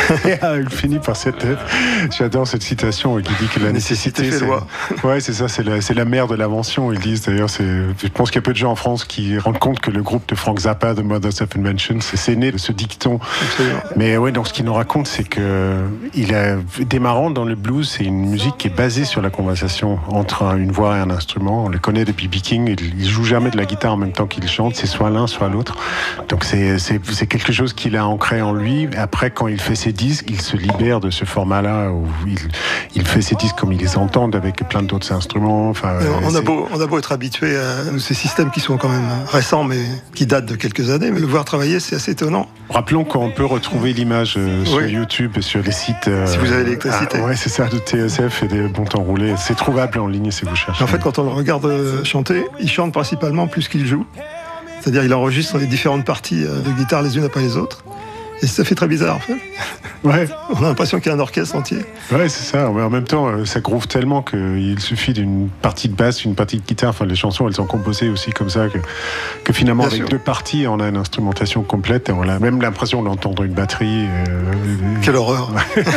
Il finit par cette... J'adore cette citation qui dit que la nécessité, nécessité fait c'est... Ouais, c'est ça, c'est la, c'est la mère de l'invention. Ils disent d'ailleurs, c'est... je pense qu'il y a peu de gens en France qui rendent compte que le groupe de Frank Zappa, The Mothers of Invention, c'est, c'est né de ce dicton. Absolument. Mais ouais, donc ce qu'il nous raconte, c'est que il a démarrant dans le blues, c'est une musique qui est basée sur la conversation entre une voix et un instrument. On le connaît depuis B B King, il, il joue jamais de la guitare en même temps qu'il chante, c'est soit l'un, soit l'autre. Donc c'est, c'est, c'est quelque chose qu'il a ancré en lui. Après, quand il fait ses disques, il se libère de ce format-là où il, il fait ses disques comme il les entend avec plein d'autres instruments. Enfin, on, a beau, on a beau être habitué à ces systèmes qui sont quand même récents, mais qui datent de quelques années, mais le voir travailler, c'est assez étonnant. Rappelons qu'on peut retrouver l'image euh, sur oui. YouTube et sur les sites. Euh, si vous avez l'électricité. Ah, ouais, c'est ça, de T S F et des bons temps roulés. C'est trouvable en ligne si vous cherchez. En fait, quand on le regarde chanter, il chante principalement plus qu'il joue. C'est-à-dire, il enregistre les différentes parties de guitare les unes après les autres. Et ça fait très bizarre, en fait. Ouais. On a l'impression qu'il y a un orchestre entier. Ouais, c'est ça. Mais en même temps, ça groove tellement qu'il suffit d'une partie de basse, une partie de guitare. Enfin, les chansons, elles sont composées aussi comme ça que, que finalement, Bien avec sûr. deux parties, on a une instrumentation complète et on a même l'impression d'entendre une batterie. Euh... Quelle horreur.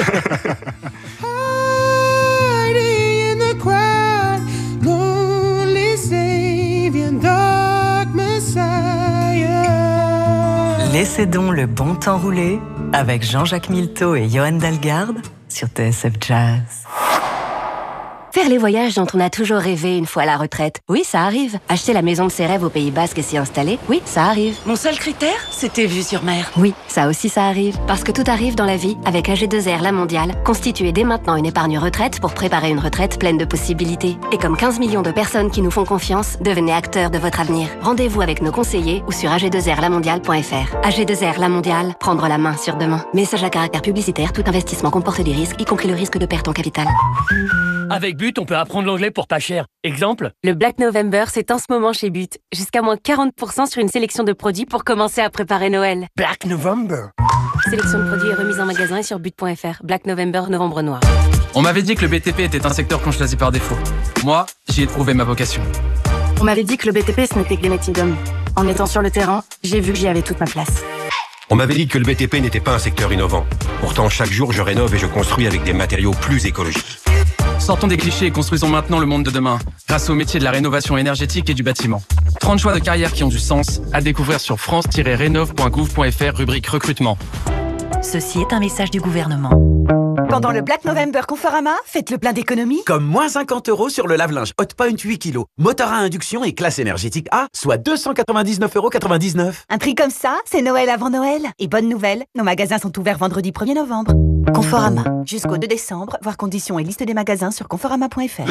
Laissez donc le bon temps rouler avec Jean-Jacques Milteau et Johan Dalgarde sur T S F Jazz. Faire les voyages dont on a toujours rêvé une fois à la retraite. Oui, ça arrive. Acheter la maison de ses rêves au Pays Basque et s'y installer. Oui, ça arrive. Mon seul critère, c'était vue sur mer. Oui, ça aussi ça arrive. Parce que tout arrive dans la vie avec A G deux R La Mondiale. Constituez dès maintenant une épargne retraite pour préparer une retraite pleine de possibilités. Et comme quinze millions de personnes qui nous font confiance, devenez acteurs de votre avenir. Rendez-vous avec nos conseillers ou sur A G deux R la mondiale point F R. A G deux R La Mondiale, prendre la main sur demain. Message à caractère publicitaire, tout investissement comporte des risques, y compris le risque de perte en capital. Avec But, on peut apprendre l'anglais pour pas cher. Exemple? Le Black November, c'est en ce moment chez But. Jusqu'à moins quarante pour cent sur une sélection de produits pour commencer à préparer Noël. Black November. Sélection de produits est remise en magasin et sur but point f r. Black November, novembre noir. On m'avait dit que le B T P était un secteur qu'on choisit par défaut. Moi, j'y ai trouvé ma vocation. On m'avait dit que le B T P, ce n'était que des métiers d'hommes. En étant sur le terrain, j'ai vu que j'y avais toute ma place. On m'avait dit que le B T P n'était pas un secteur innovant. Pourtant, chaque jour, je rénove et je construis avec des matériaux plus écologiques. Sortons des clichés et construisons maintenant le monde de demain, grâce au métier de la rénovation énergétique et du bâtiment. trente choix de carrière qui ont du sens, à découvrir sur france tiret rénov point gouv point f r, rubrique recrutement. Ceci est un message du gouvernement. Pendant le Black November Conforama, faites le plein d'économies. Comme moins cinquante euros sur le lave-linge Hotpoint huit kilos. Moteur à induction et classe énergétique A, soit deux cent quatre-vingt-dix-neuf euros quatre-vingt-dix-neuf. Un prix comme ça, c'est Noël avant Noël. Et bonne nouvelle, nos magasins sont ouverts vendredi premier novembre. Conforama, jusqu'au deux décembre, voir conditions et liste des magasins sur conforama point f r.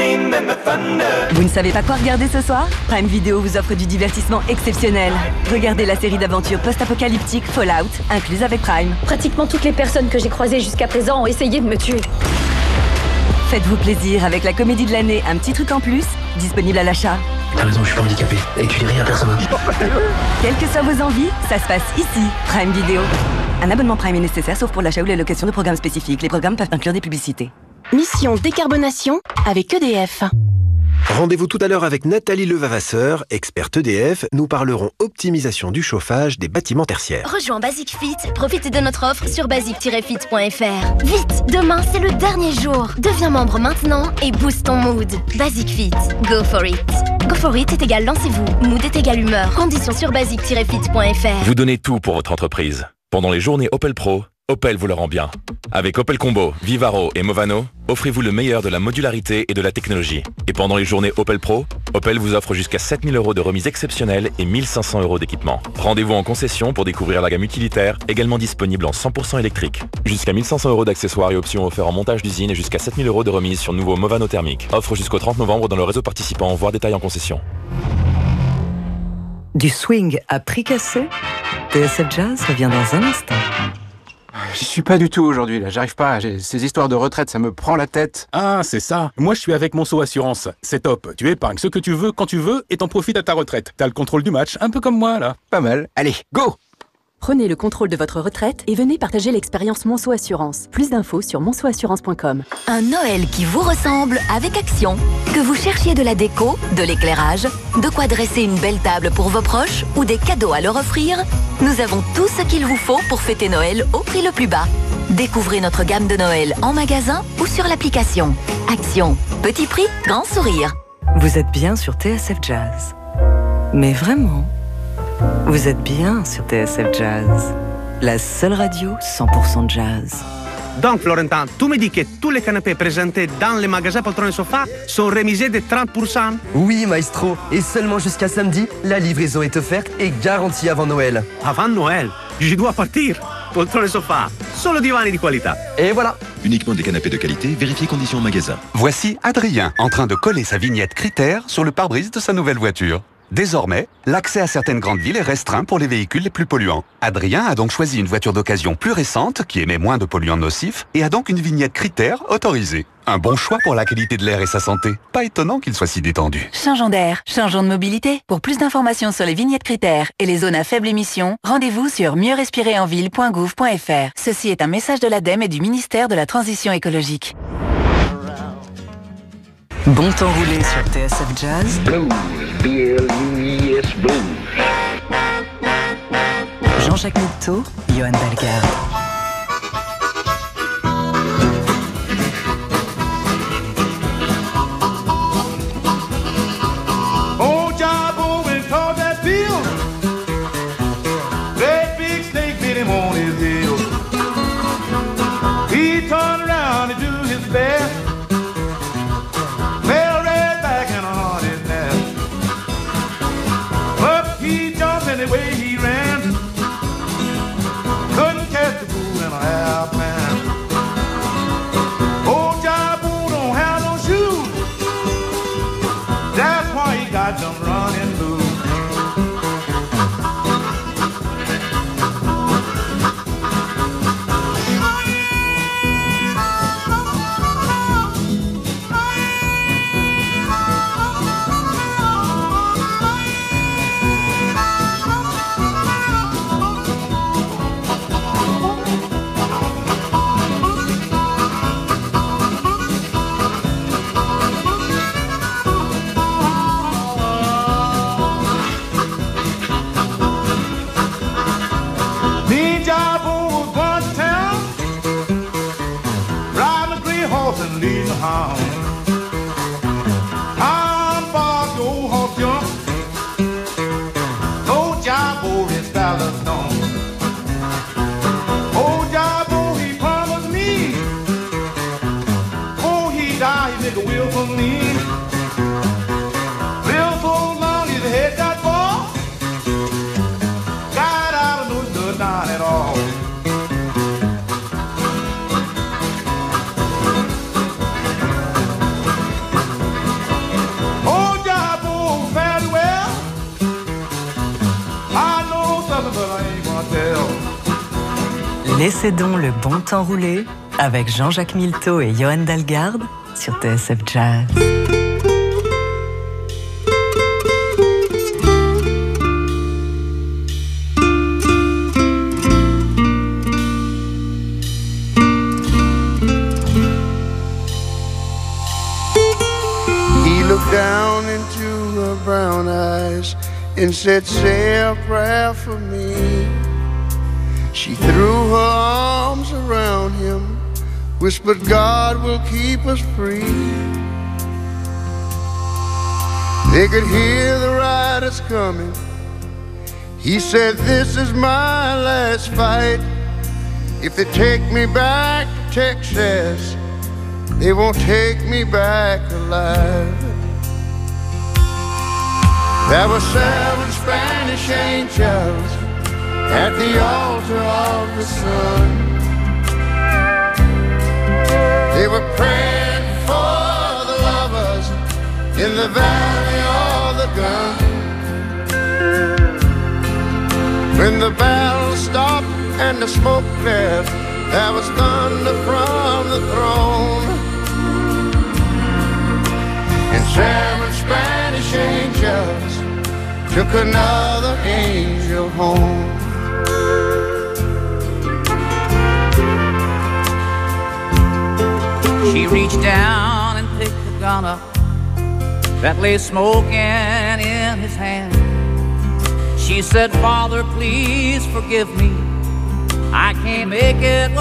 Vous ne savez pas quoi regarder ce soir? Prime Video vous offre du divertissement exceptionnel. Regardez la série d'aventures post-apocalyptique Fallout, incluse avec Prime. Pratiquement toutes les personnes que j'ai croisées jusqu'à présent ont essayé de me tuer. Faites-vous plaisir avec la comédie de l'année Un petit truc en plus, disponible à l'achat. T'as raison, je suis pas handicapé. Et tu dis rien à personne. Quelles que soient vos envies, ça se passe ici, Prime Video. Un abonnement Prime est nécessaire sauf pour l'achat ou la location de programmes spécifiques. Les programmes peuvent inclure des publicités. Mission décarbonation avec E D F. Rendez-vous tout à l'heure avec Nathalie Levavasseur, experte E D F. Nous parlerons optimisation du chauffage des bâtiments tertiaires. Rejoins Basic Fit. Profitez de notre offre sur basic tiret fit point f r. Vite, demain c'est le dernier jour. Deviens membre maintenant et booste ton mood. Basic Fit. Go for it. Go for it est égal lancez-vous. Mood est égal humeur. Conditions sur basic tiret fit point f r. Vous donnez tout pour votre entreprise. Pendant les journées Opel Pro, Opel vous le rend bien. Avec Opel Combo, Vivaro et Movano, offrez-vous le meilleur de la modularité et de la technologie. Et pendant les journées Opel Pro, Opel vous offre jusqu'à sept mille euros de remise exceptionnelle et mille cinq cents euros d'équipement. Rendez-vous en concession pour découvrir la gamme utilitaire, également disponible en cent pour cent électrique. Jusqu'à mille cinq cents euros d'accessoires et options offerts en montage d'usine et jusqu'à sept mille euros de remise sur nouveau Movano thermique. Offre jusqu'au trente novembre dans le réseau participant, voire détail en concession. Du swing à prix cassé, T S F Jazz revient dans un instant. J'y suis pas du tout aujourd'hui, là. J'arrive pas. J'ai... Ces histoires de retraite, ça me prend la tête. Ah, c'est ça. Moi, je suis avec Monceau Assurance. C'est top. Tu épargnes ce que tu veux, quand tu veux, et t'en profites à ta retraite. T'as le contrôle du match, un peu comme moi, là. Pas mal. Allez, go! Prenez le contrôle de votre retraite et venez partager l'expérience Monceau Assurance. Plus d'infos sur monceau assurance point com. Un Noël qui vous ressemble avec Action. Que vous cherchiez de la déco, de l'éclairage, de quoi dresser une belle table pour vos proches ou des cadeaux à leur offrir, nous avons tout ce qu'il vous faut pour fêter Noël au prix le plus bas. Découvrez notre gamme de Noël en magasin ou sur l'application. Action. Petit prix, grand sourire. Vous êtes bien sur T S F Jazz. Mais vraiment, vous êtes bien sur T S F Jazz. La seule radio cent pour cent jazz. Donc, Florentin, tu me dis que tous les canapés présentés dans les magasins Poltron et Sofa sont remisés de trente pour cent? Oui, maestro. Et seulement jusqu'à samedi, la livraison est offerte et garantie avant Noël. Avant Noël? Je dois partir. Poltron et Sofa, solo divani di qualità. Et voilà. Uniquement des canapés de qualité, vérifiez conditions en magasin. Voici Adrien en train de coller sa vignette Critère sur le pare-brise de sa nouvelle voiture. Désormais, l'accès à certaines grandes villes est restreint pour les véhicules les plus polluants. Adrien a donc choisi une voiture d'occasion plus récente qui émet moins de polluants nocifs et a donc une vignette Critère autorisée. Un bon choix pour la qualité de l'air et sa santé. Pas étonnant qu'il soit si détendu. Changeons d'air, changeons de mobilité. Pour plus d'informations sur les vignettes Critères et les zones à faible émission, rendez-vous sur mieux respirer en ville point gouv point f r. Ceci est un message de l'ADEME et du ministère de la Transition écologique. Bon temps roulé sur T S F Jazz. Blues, B L U E S Blues. Jean-Jacques Mitteau, Johan Dalgarde. Old Jabbo went toward that field. Great big snake bit him on his heel. He turned around to do his best. Fell right back in on his nest. But he jumped any way he ran. Couldn't catch the bull in a half man. Old Jabbo don't have no shoes. That's why he got them running blues. Laissez donc le bon temps rouler avec Jean-Jacques Milteau et Johan Dalgarde sur T S F Jazz. He looked down into her brown eyes and said, say a prayer for me. She threw her arms around him, whispered, God will keep us free. They could hear the riders coming. He said, this is my last fight. If they take me back to Texas, they won't take me back alive. There were seven Spanish angels at the altar of the sun. They were praying for the lovers in the valley of the gun. When the battle stopped and the smoke cleared, there was thunder from the throne. And seven Spanish angels took another angel home. She reached down and picked the gun up that lay smoking in his hand. She said, Father, please forgive me. I can't make it